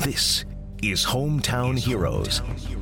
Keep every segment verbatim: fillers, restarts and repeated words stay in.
This is Hometown Heroes,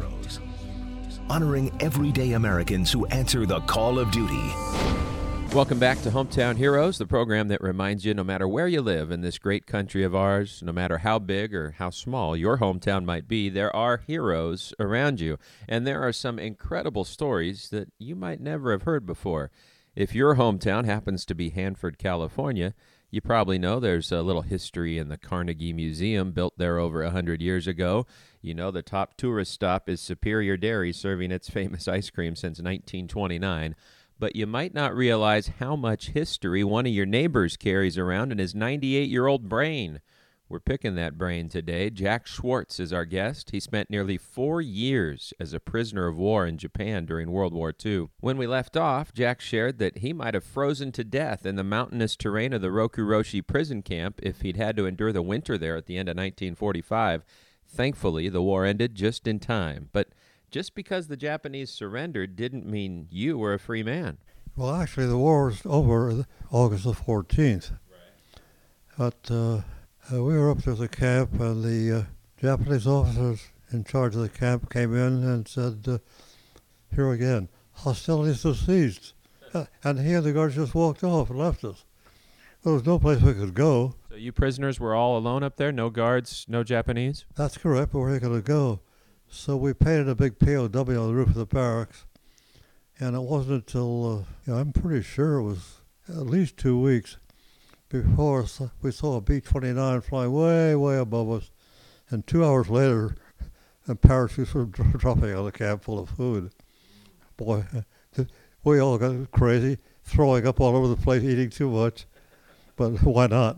honoring everyday Americans who answer the call of duty. Welcome back to Hometown Heroes, the program that reminds you no matter where you live in this great country of ours, no matter how big or how small your hometown might be, there are heroes around you. And there are some incredible stories that you might never have heard before. If your hometown happens to be Hanford, California, you probably know there's a little history in the Carnegie Museum, built there over one hundred years ago. You know the top tourist stop is Superior Dairy, serving its famous ice cream since nineteen twenty-nine. But you might not realize how much history one of your neighbors carries around in his ninety-eight-year-old brain. We're picking that brain today. Jack Schwartz is our guest. He spent nearly four years as a prisoner of war in Japan during World War Two. When we left off, Jack shared that he might have frozen to death in the mountainous terrain of the Rokuroshi prison camp if he'd had to endure the winter there at the end of nineteen forty-five. Thankfully, the war ended just in time. But just because the Japanese surrendered didn't mean you were a free man. Well, actually, the war was over August the fourteenth. Right. But uh, uh, we were up to the camp, and the uh, Japanese officers in charge of the camp came in and said, uh, here again, hostilities have ceased. uh, and he and the guards just walked off and left us. There was no place we could go. So you prisoners were all alone up there? No guards, no Japanese? That's correct, but where are you going to go? So we painted a big P O W on the roof of the barracks, and it wasn't until, uh, you know, I'm pretty sure it was at least two weeks before we saw a B twenty-nine flying way, way above us, and two hours later, and parachutes were dropping on a camp full of food. Boy, we all got crazy, throwing up all over the place, eating too much, but why not?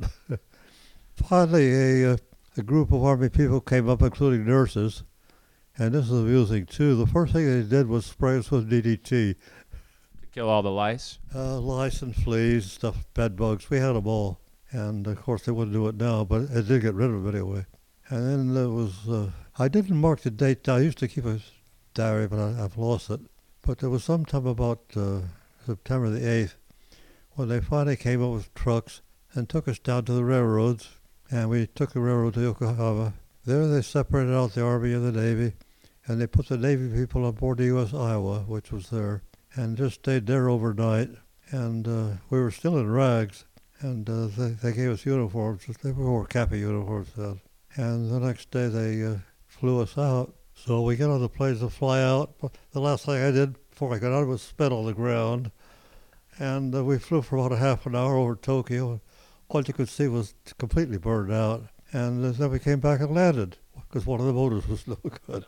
Finally, a, a group of Army people came up, including nurses. And this is amusing, too. The first thing they did was spray us with D D T. To kill all the lice? Uh, lice and fleas, stuff, bed bugs. We had them all. And, of course, they wouldn't do it now, but it did get rid of them anyway. And then there was, uh, I didn't mark the date down. I used to keep a diary, but I, I've lost it. But there was sometime about uh, September the eighth when they finally came up with trucks and took us down to the railroads. And we took the railroad to Yokohama. There they separated out the Army and the Navy. And they put the Navy people on board the U S Iowa, which was there, and just stayed there overnight. And uh, we were still in rags, and uh, they, they gave us uniforms. They wore khaki uniforms then. And the next day they uh, flew us out. So we get on the planes to fly out. The last thing I did before I got out was spit on the ground. And uh, we flew for about a half an hour over Tokyo. All you could see was completely burned out. And uh, then we came back and landed, because one of the motors was no good.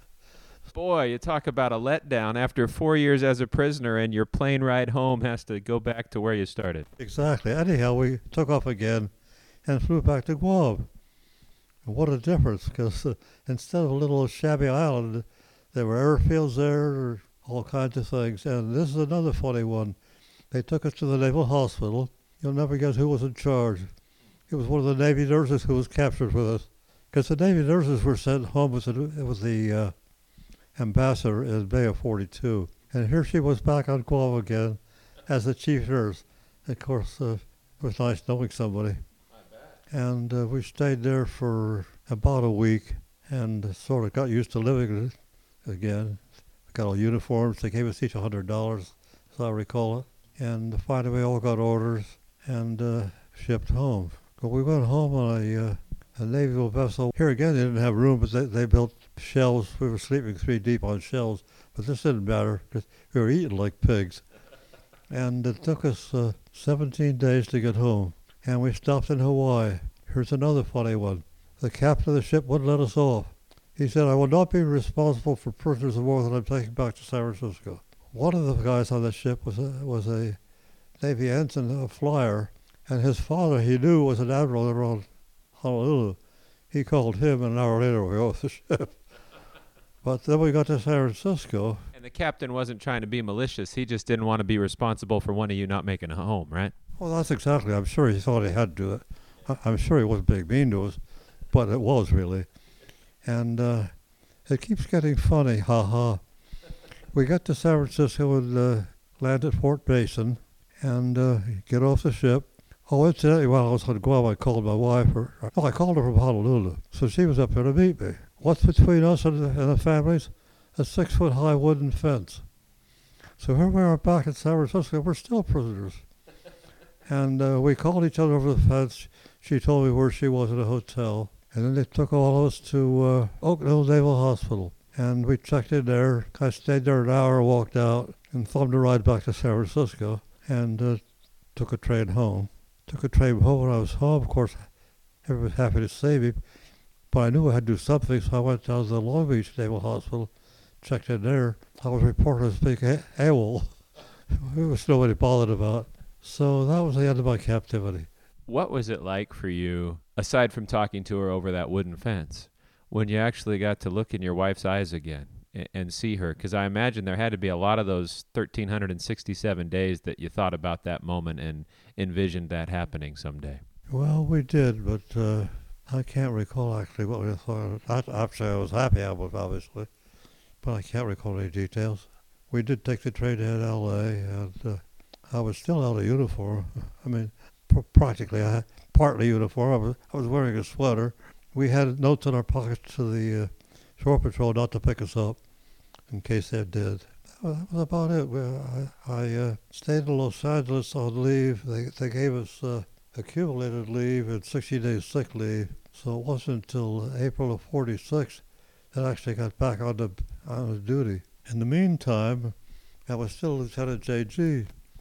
Boy, you talk about a letdown after four years as a prisoner and your plane ride home has to go back to where you started. Exactly. Anyhow, we took off again and flew back to Guam. And what a difference, because uh, instead of a little shabby island, there were airfields there, all kinds of things. And this is another funny one. They took us to the Naval Hospital. You'll never guess who was in charge. It was one of the Navy nurses who was captured with us, because the Navy nurses were sent home with the, with the uh, ambassador in Bay of forty-two. And here she was back on Guam again as the chief nurse. Of course, uh, it was nice knowing somebody. I bet. And uh, we stayed there for about a week and sort of got used to living again. We got all uniforms. They gave us each one hundred dollars, as I recall it. And finally we all got orders and uh, shipped home. But we went home on a, uh, a naval vessel. Here again, they didn't have room, but they, they built shelves. We were sleeping three deep on shelves, but this didn't matter because we were eating like pigs. And it took us uh, seventeen days to get home. And we stopped in Hawaii. Here's another funny one. The captain of the ship wouldn't let us off. He said, I will not be responsible for prisoners of war that I'm taking back to San Francisco. One of the guys on the ship was a, was a Navy ensign, a flyer, and his father, he knew, was an admiral around Honolulu. He called him, and an hour later we were off the ship. But then we got to San Francisco. And the captain wasn't trying to be malicious. He just didn't want to be responsible for one of you not making it home, right? Well, that's exactly. I'm sure he thought he had to do it. I, I'm sure he wasn't being mean to us, but it was really. And uh, it keeps getting funny, ha-ha. We got to San Francisco and uh, land at Fort Mason and uh, get off the ship. Oh, incidentally, while I was on Guam, I called my wife. Or, oh, I called her from Honolulu. So she was up here to meet me. What's between us and the, and the families? A six-foot-high wooden fence. So here we are back in San Francisco. We're still prisoners. And uh, we called each other over the fence. She told me where she was at a hotel. And then they took all of us to uh, Oak Hill Naval Hospital. And we checked in there. I stayed there an hour, walked out, and thumbed a ride back to San Francisco, and uh, took a train home. Took a train home. When I was home, of course, everyone was happy to see me. But I knew I had to do something, so I went down to the Long Beach Naval Hospital, checked in there. I was reported as being a- AWOL. It was nobody bothered about. So that was the end of my captivity. What was it like for you, aside from talking to her over that wooden fence, when you actually got to look in your wife's eyes again and, and see her? Because I imagine there had to be a lot of those one thousand three hundred sixty-seven days that you thought about that moment and envisioned that happening someday. Well, we did, but uh, I can't recall actually what we thought. I, actually, I was happy I was, obviously, but I can't recall any details. We did take the train to L A, and uh, I was still out of uniform. I mean, pr- practically, I had partly uniform. I was, I was wearing a sweater. We had notes in our pockets to the uh, shore patrol not to pick us up in case they did. That was, that was about it. We, I, I uh, stayed in Los Angeles on leave. They, they gave us uh, accumulated leave and sixty days sick leave. So it wasn't until April of forty-six that I actually got back on the, on the duty. In the meantime, I was still Lieutenant J G.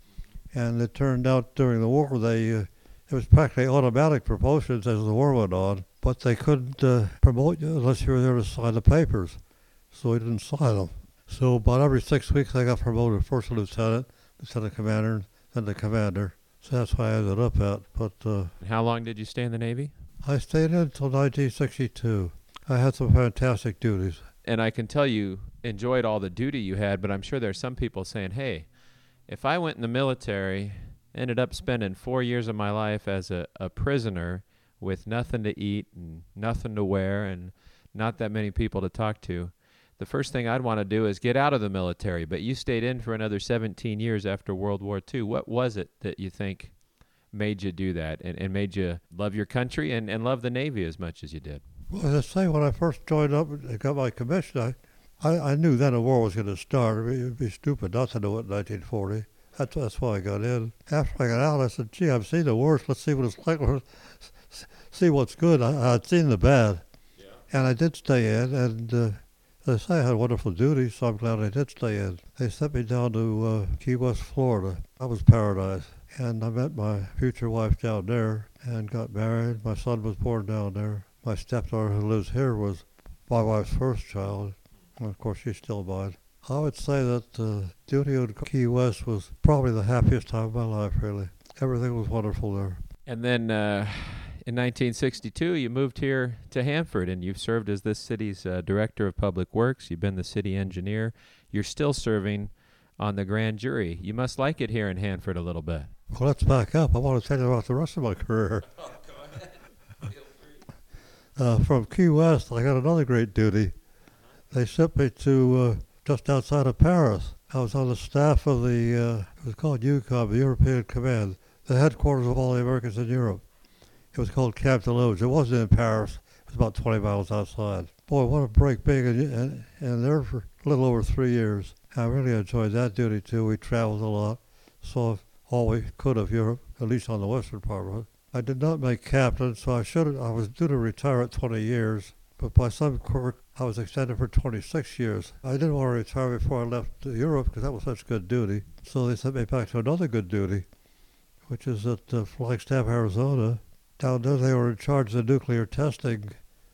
And it turned out during the war, they uh, it was practically automatic promotions as the war went on, but they couldn't uh, promote you unless you were there to sign the papers. So we didn't sign them. So about every six weeks, I got promoted first lieutenant, lieutenant commander, then the commander. So that's why I ended up at. But uh, How long did you stay in the Navy? I stayed in until nineteen sixty-two. I had some fantastic duties. And I can tell you enjoyed all the duty you had, but I'm sure there's some people saying, hey, if I went in the military, ended up spending four years of my life as a, a prisoner with nothing to eat and nothing to wear and not that many people to talk to, the first thing I'd want to do is get out of the military. But you stayed in for another seventeen years after World War Two. What was it that you think made you do that and, and made you love your country and, and love the Navy as much as you did? Well, as I say, when I first joined up and got my commission, I I, I knew then a war was going to start. It would be stupid not to know it in nineteen forty. That's, that's why I got in. After I got out, I said, gee, I've seen the worst. Let's see what it's like. Let's see what's good. I, I'd seen the bad. Yeah. And I did stay in. And uh, as I say, I had wonderful duties, so I'm glad I did stay in. They sent me down to uh, Key West, Florida. That was paradise. And I met my future wife down there and got married. My son was born down there. My stepdaughter who lives here was my wife's first child. And of course, she's still mine. I would say that uh, duty on Key West was probably the happiest time of my life, really. Everything was wonderful there. And then uh, in nineteen sixty-two, you moved here to Hanford, and you've served as this city's uh, Director of Public Works. You've been the city engineer. You're still serving on the grand jury. You must like it here in Hanford a little bit. Well, let's back up. I want to tell you about the rest of my career. Oh, go ahead. Feel free. Uh, from Key West, I got another great duty. They sent me to uh, just outside of Paris. I was on the staff of the, uh, it was called U COM, the European Command, the headquarters of all the Americans in Europe. It was called Camp de Logis. It wasn't in Paris. It was about twenty miles outside. Boy, what a break being in, in, in there for a little over three years. I really enjoyed that duty, too. We traveled a lot, saw all we could of Europe, at least on the western part of it. I did not make captain, so I should have, I was due to retire at twenty years. But by some quirk, I was extended for twenty-six years. I didn't want to retire before I left Europe because that was such good duty. So they sent me back to another good duty, which is at uh, Flagstaff, Arizona. Down there, they were in charge of the nuclear testing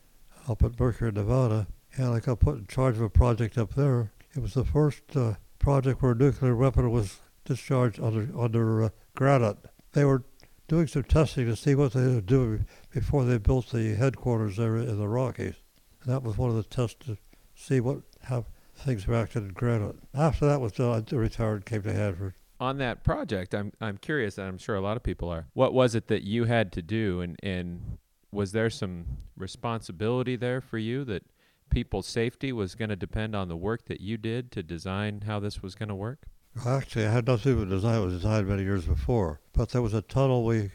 up at Mercury, Nevada. And I got put in charge of a project up there. It was the first uh, project where a nuclear weapon was discharged under, under uh, granite. They were doing some testing to see what they would do before they built the headquarters there in the Rockies. And that was one of the tests to see what how things reacted in granite. After that was done, I retired and came to Hanford. On that project, I'm I'm curious, and I'm sure a lot of people are. What was it that you had to do, and, and was there some responsibility there for you that people's safety was going to depend on the work that you did to design how this was going to work? Actually, I had nothing to do with design. It was designed many years before. But there was a tunnel we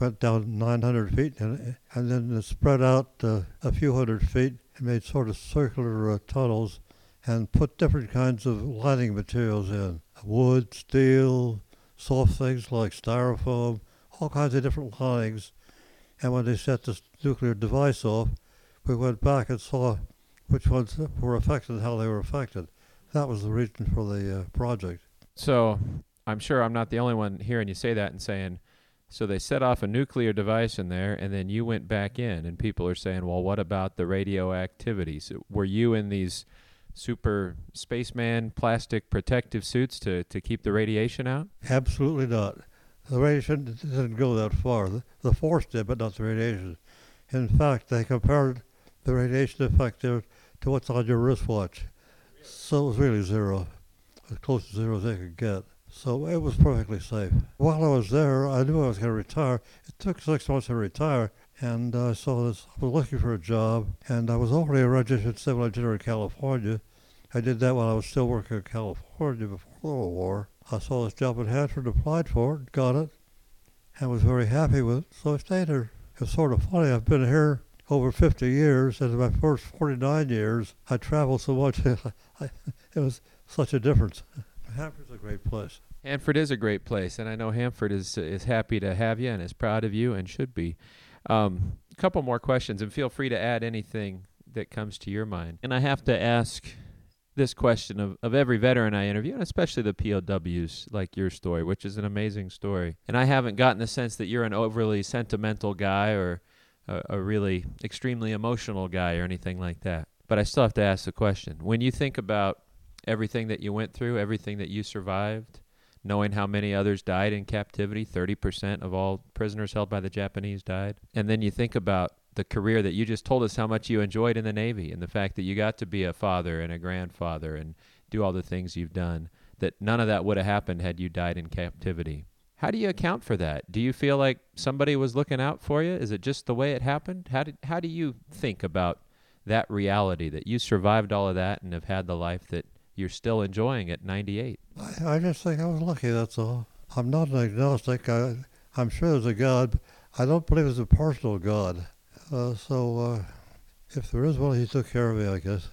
went down nine hundred feet, and, and then it spread out uh, a few hundred feet and made sort of circular uh, tunnels and put different kinds of lining materials in. Wood, steel, soft things like styrofoam, all kinds of different linings. And when they set this nuclear device off, we went back and saw which ones were affected and how they were affected. That was the reason for the uh, project. So I'm sure I'm not the only one hearing you say that and saying, so they set off a nuclear device in there, and then you went back in, and people are saying, well, what about the radioactivity? So were you in these super spaceman plastic protective suits to, to keep the radiation out? Absolutely not. The radiation didn't go that far. The, the force did, but not the radiation. In fact, they compared the radiation effect there to what's on your wristwatch. So it was really zero, as close to zero as they could get. So it was perfectly safe. While I was there, I knew I was going to retire. It took six months to retire, and I saw this. I was looking for a job, and I was already a registered civil engineer in California. I did that while I was still working in California before the war. I saw this job in Hanford, applied for it, got it, and was very happy with it, so I stayed there. It's sort of funny. I've been here over fifty years, and in my first forty-nine years, I traveled so much. I, it was such a difference. Hanford's a great place. Hanford is a great place, and I know Hanford is is happy to have you and is proud of you and should be. Um, a couple more questions, and feel free to add anything that comes to your mind. And I have to ask this question of, of every veteran I interview, and especially the P O Ws like your story, which is an amazing story. And I haven't gotten the sense that you're an overly sentimental guy or a, a really extremely emotional guy or anything like that. But I still have to ask the question. When you think about everything that you went through, everything that you survived, knowing how many others died in captivity, thirty percent of all prisoners held by the Japanese died, and then you think about the career that you just told us how much you enjoyed in the Navy and the fact that you got to be a father and a grandfather and do all the things you've done, that none of that would have happened had you died in captivity. How do you account for that? Do you feel like somebody was looking out for you? Is it just the way it happened? How did, how do you think about that reality, that you survived all of that and have had the life that you're still enjoying at ninety-eight? I, I just think I was lucky, that's all. I'm not an agnostic. I, I'm sure there's a God, but I don't believe there's a personal God. Uh, so uh, if there is one, he took care of me, I guess.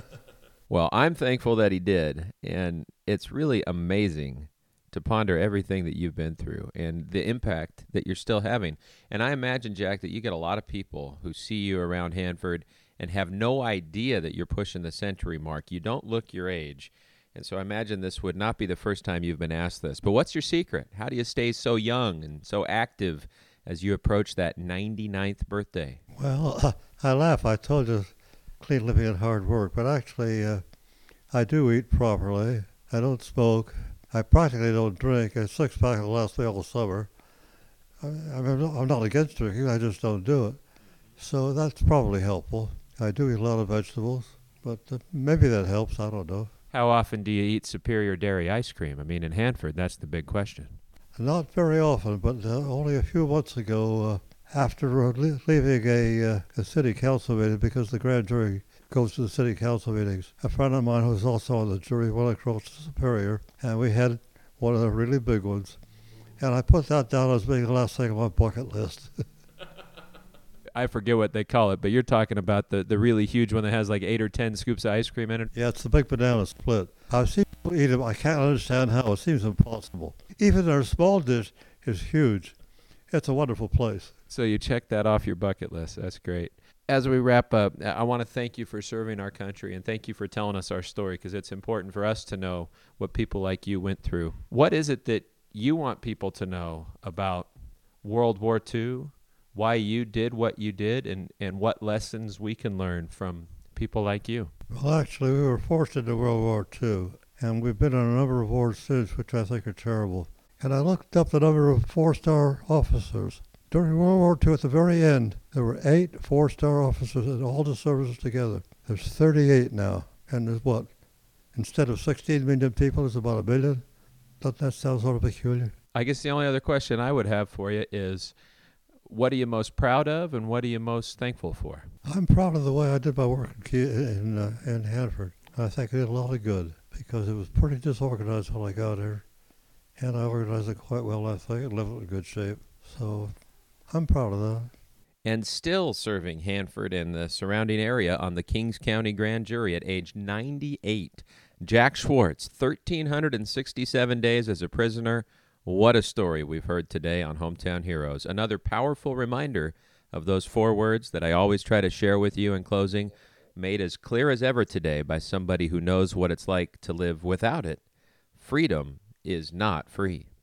Well, I'm thankful that he did, and it's really amazing to ponder everything that you've been through and the impact that you're still having. And I imagine, Jack, that you get a lot of people who see you around Hanford and have no idea that you're pushing the century mark. You don't look your age. And so I imagine this would not be the first time you've been asked this. But what's your secret? How do you stay so young and so active as you approach that ninety-ninth birthday? Well, uh, I laugh. I told you clean living and hard work, but actually uh, I do eat properly. I don't smoke. I practically don't drink. A six-pack will last me all summer. I, I mean, I'm not against drinking. I just don't do it. So that's probably helpful. I do eat a lot of vegetables, but uh, maybe that helps. I don't know. How often do you eat Superior Dairy ice cream? I mean, in Hanford, that's the big question. Not very often, but uh, only a few months ago, uh, after uh, le- leaving a, uh, a city council meeting, because the grand jury goes to the city council meetings, a friend of mine who was also on the jury went across to Superior, and we had one of the really big ones. And I put that down as being the last thing on my bucket list. I forget what they call it, but you're talking about the, the really huge one that has like eight or ten scoops of ice cream in it? Yeah, it's the big banana split. I've seen people eat them. I can't understand how. It seems impossible. Even their small dish is huge. It's a wonderful place. So you check that off your bucket list. That's great. As we wrap up, I want to thank you for serving our country and thank you for telling us our story, because it's important for us to know what people like you went through. What is it that you want people to know about World War Two, why you did what you did, and, and what lessons we can learn from people like you? Well, actually, we were forced into World War Two, and we've been on a number of wars since, which I think are terrible. And I looked up the number of four-star officers. During World War Two, at the very end, there were eight four-star officers in all the services together. There's thirty-eight now, and there's what? Instead of sixteen million people, there's about a million? Doesn't that sound sort of peculiar? I guess the only other question I would have for you is, what are you most proud of, and what are you most thankful for? I'm proud of the way I did my work in Key- in, uh, in Hanford. I think I did a lot of good, because it was pretty disorganized when I got here, and I organized it quite well, I think, and left it in good shape. So I'm proud of that. And still serving Hanford and the surrounding area on the Kings County Grand Jury at age ninety-eight. Jack Schwartz, one thousand three hundred sixty-seven days as a prisoner. What a story we've heard today on Hometown Heroes. Another powerful reminder of those four words that I always try to share with you in closing, made as clear as ever today by somebody who knows what it's like to live without it. Freedom is not free.